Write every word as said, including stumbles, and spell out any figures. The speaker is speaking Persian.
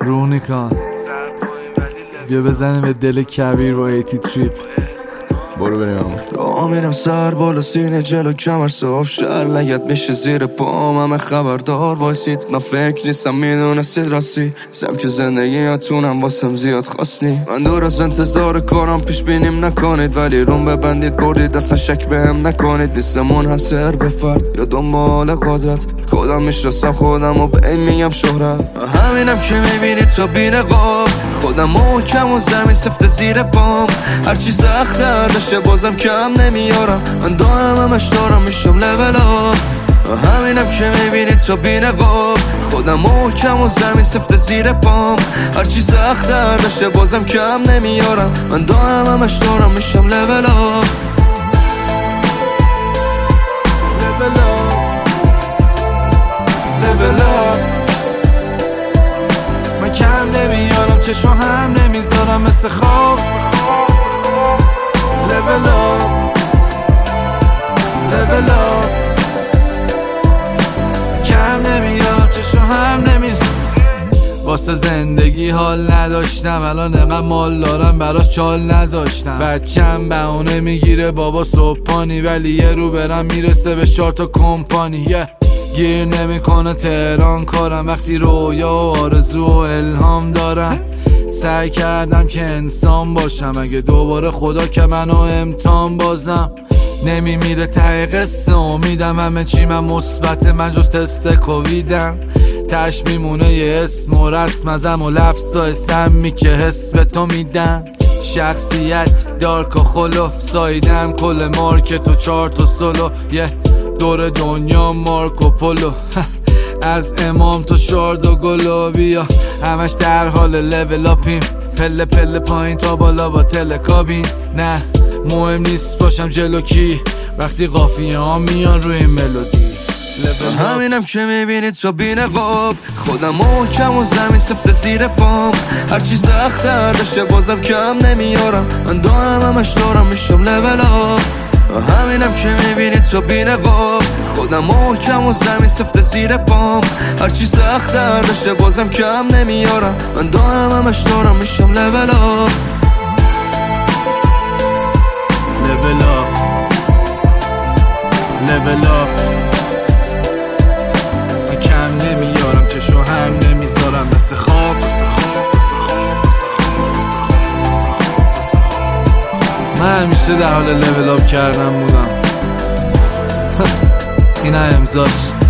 رونیکان بیا بزنیم به دل کبیر با ایتی تریپ. برو بریم همون راه میرم سر بالا سینه جلو کمر صاف شر لگت میشه زیر پام همه خبردار وایسید من فکر نیستم میدونستید راستی سبک زندگی یاتونم واسم زیاد خواستنی من دور از انتظار کارم پیش بینیم نکنید ولی روم ببندید بردید اصلا شک بهم نکنید نیستم منحصر به فرد یا دنبال قدرت خودم میشناسم خودم و به این میگم شهرت همینم که میبینید تا بی‌نقاب خودم محکم و زمین سفت زیر پام هرچی سخت‌تر بشه بازم کم نمیارم من دائم همش دارم میشم لول آپ همینم که میبینید تا بی‌نقاب خودم محکم و زمین سفت زیر پام هرچی سخت‌تر بشه بازم کم نمیارم من دائم همش دارم میشم لول آپ لول آپ لول آپ من کم نمیارم چشم هم نمیذارم مثل خواب level up level up کم نمیارم چشم هم نمیذارم واسه زندگی حال نداشتم الان انقدر مال دارم براش چال نذاشتم بچم بهونه میگیره بابا صبحانی ولی یه رو برم میرسه به چهار تا کمپانی yeah. گیر نمیکنه تهران کارم وقتی رویا و آرزو و الهام دارم سعی کردم که انسان باشم اگه دوباره خدا که منو امتحان بازم نمیمیره ته قصه امیدم همه چی من مثبت من جز تست کوویدم تش میمونه یه اسم و رسم ازم و لفظای سمی که حس به تو میدن شخصیت دارک و خلو سایدم کل مارکت و چهار تا سولو یه دور دنیا مارکو پولو از امام تا شارد و گلو بیا همش در حال لول اپیم پله پله پایین تا بالا با تلکابین نه مهم نیست باشم جلو کی وقتی قافیه ها میان روی این ملودی همینم که میبینید تا بی‌نقاب خودم محکم و زمین سفت زیر پام هرچی سخت‌تر بشه بازم کم نمیارم من دائم همش دارم میشم لول آپ همینم که میبینید تا بی‌نقاب خودم محکم و زمین سفت زیر پام هرچی سخت‌تر بشه بازم کم نمیارم من دائم همش دارم میشم لول آپ لول آپ لول آپ من کم نمیارم چشم هم نمیذارم مثل خواب من همیشه در حال لول آپ کردن بودم این امضاش